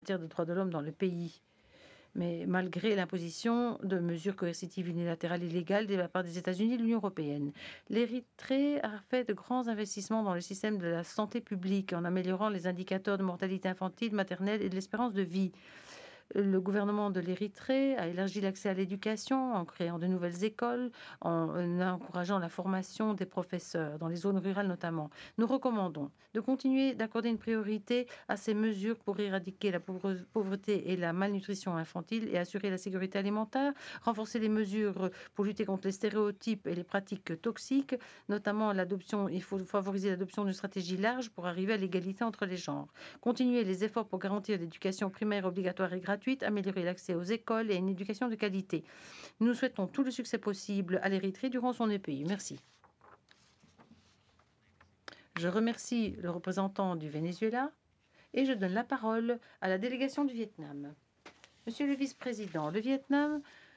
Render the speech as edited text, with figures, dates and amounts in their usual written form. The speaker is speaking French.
matière de droits de l'homme dans le pays. Mais malgré l'imposition de mesures coercitives unilatérales illégales de la part des États-Unis et de l'Union européenne, l'Érythrée a fait de grands investissements dans le système de la santé publique en améliorant les indicateurs de mortalité infantile, maternelle et de l'espérance de vie. Le gouvernement de l'Érythrée a élargi l'accès à l'éducation en créant de nouvelles écoles, en encourageant la formation des professeurs, dans les zones rurales notamment. Nous recommandons de continuer d'accorder une priorité à ces mesures pour éradiquer la pauvreté et la malnutrition infantile et assurer la sécurité alimentaire, renforcer les mesures pour lutter contre les stéréotypes et les pratiques toxiques, notamment l'adoption. Il faut favoriser l'adoption d'une stratégie large pour arriver à l'égalité entre les genres. Continuer les efforts pour garantir l'éducation primaire obligatoire et gratuite, améliorer l'accès aux écoles et à une éducation de qualité. Nous souhaitons tout le succès possible à l'Érythrée durant son EPI. Merci. Je remercie le représentant du Venezuela et je donne la parole à la délégation du Vietnam. Monsieur le vice-président, le Vietnam